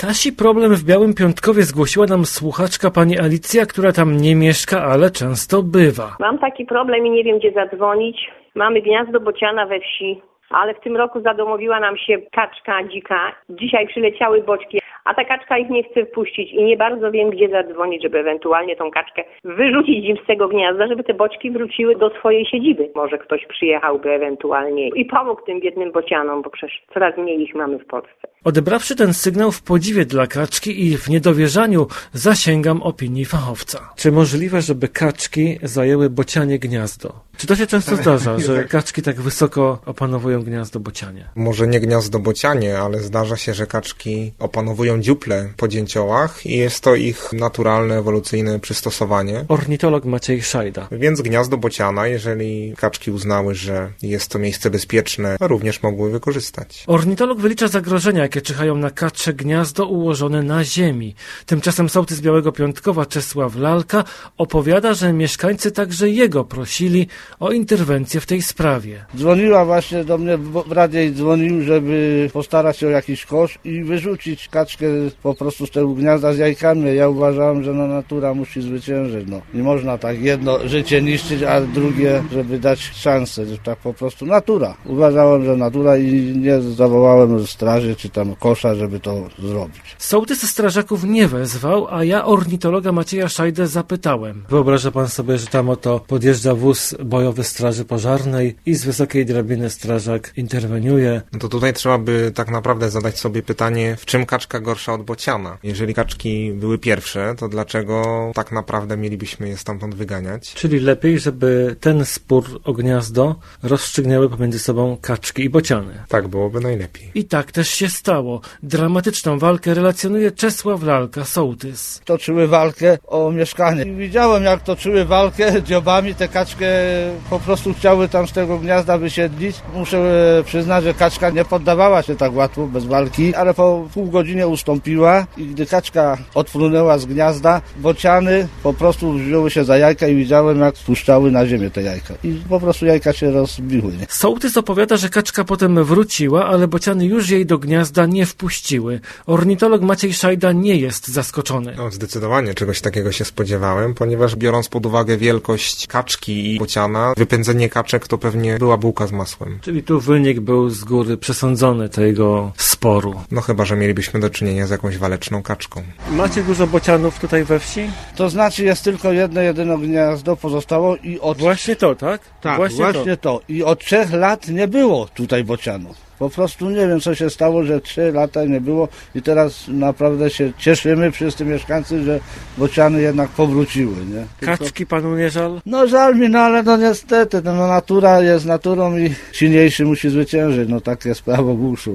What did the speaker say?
Tasi problem w Białym Piątkowie zgłosiła nam słuchaczka pani Alicja, która tam nie mieszka, ale często bywa. Mam taki problem i nie wiem, gdzie zadzwonić. Mamy gniazdo bociana we wsi, ale w tym roku zadomowiła nam się kaczka dzika. Dzisiaj przyleciały boczki, a ta kaczka ich nie chce wpuścić i nie bardzo wiem, gdzie zadzwonić, żeby ewentualnie tą kaczkę wyrzucić im z tego gniazda, żeby te boczki wróciły do swojej siedziby. Może ktoś przyjechałby ewentualnie i pomógł tym biednym bocianom, bo przecież coraz mniej ich mamy w Polsce. Odebrawszy ten sygnał w podziwie dla kaczki i w niedowierzaniu, zasięgam opinii fachowca. Czy możliwe, żeby kaczki zajęły bocianie gniazdo? Czy to się często zdarza, że kaczki tak wysoko opanowują gniazdo bocianie? Może nie gniazdo bocianie, ale zdarza się, że kaczki opanowują dziuple po dzięciołach i jest to ich naturalne, ewolucyjne przystosowanie. Ornitolog Maciej Szajda. Więc gniazdo bociana, jeżeli kaczki uznały, że jest to miejsce bezpieczne, również mogły wykorzystać. Ornitolog wylicza zagrożenia, jakie czyhają na kacze gniazdo ułożone na ziemi. Tymczasem sołtys Białego Piątkowa Czesław Lalka opowiada, że mieszkańcy także jego prosili o interwencję w tej sprawie. Dzwoniła właśnie do mnie, w radiu dzwonił, żeby postarać się o jakiś kosz i wyrzucić kaczkę po prostu z tego gniazda z jajkami. Ja uważałem, że natura musi zwyciężyć. Nie można tak jedno życie niszczyć, a drugie, żeby dać szansę. Tak po prostu natura. Uważałem, że natura i nie zawołałem straży czy tam kosza, żeby to zrobić. Sołtys strażaków nie wezwał, a ja ornitologa Macieja Szajdę zapytałem. Wyobraża pan sobie, że tam oto podjeżdża wóz bojowy Straży Pożarnej i z wysokiej drabiny strażak interweniuje. No to tutaj trzeba by tak naprawdę zadać sobie pytanie, w czym kaczka gorsza od bociana? Jeżeli kaczki były pierwsze, to dlaczego tak naprawdę mielibyśmy je stamtąd wyganiać? Czyli lepiej, żeby ten spór o gniazdo rozstrzygnęły pomiędzy sobą kaczki i bociany. Tak byłoby najlepiej. I tak też się stało. Dramatyczną walkę relacjonuje Czesław Lalka, sołtys. Toczyły walkę o mieszkanie. I widziałem, jak toczyły walkę dziobami, te kaczkę po prostu chciały tam z tego gniazda wysiedlić. Muszę przyznać, że kaczka nie poddawała się tak łatwo, bez walki, ale po pół godzinie ustąpiła i gdy kaczka odfrunęła z gniazda, bociany po prostu wzięły się za jajka i widziałem, jak spuszczały na ziemię te jajka. I po prostu jajka się rozbiły. Nie? Sołtys opowiada, że kaczka potem wróciła, ale bociany już jej do gniazda nie wpuściły. Ornitolog Maciej Szajda nie jest zaskoczony. No, zdecydowanie czegoś takiego się spodziewałem, ponieważ biorąc pod uwagę wielkość kaczki i bociana, wypędzenie kaczek to pewnie była bułka z masłem. Czyli tu wynik był z góry przesądzony tego sporu. No chyba, że mielibyśmy do czynienia z jakąś waleczną kaczką. Macie dużo bocianów tutaj we wsi? To znaczy jest tylko jedyne gniazdo pozostało i od... Właśnie to, tak? Tak, właśnie to. I od 3 lat nie było tutaj bocianów. Po prostu nie wiem, co się stało, że 3 lata nie było i teraz naprawdę się cieszymy wszyscy mieszkańcy, że bociany jednak powróciły, nie? Kaczki panu nie żal? No żal mi, ale niestety, natura jest naturą i silniejszy musi zwyciężyć, takie jest prawo guszu.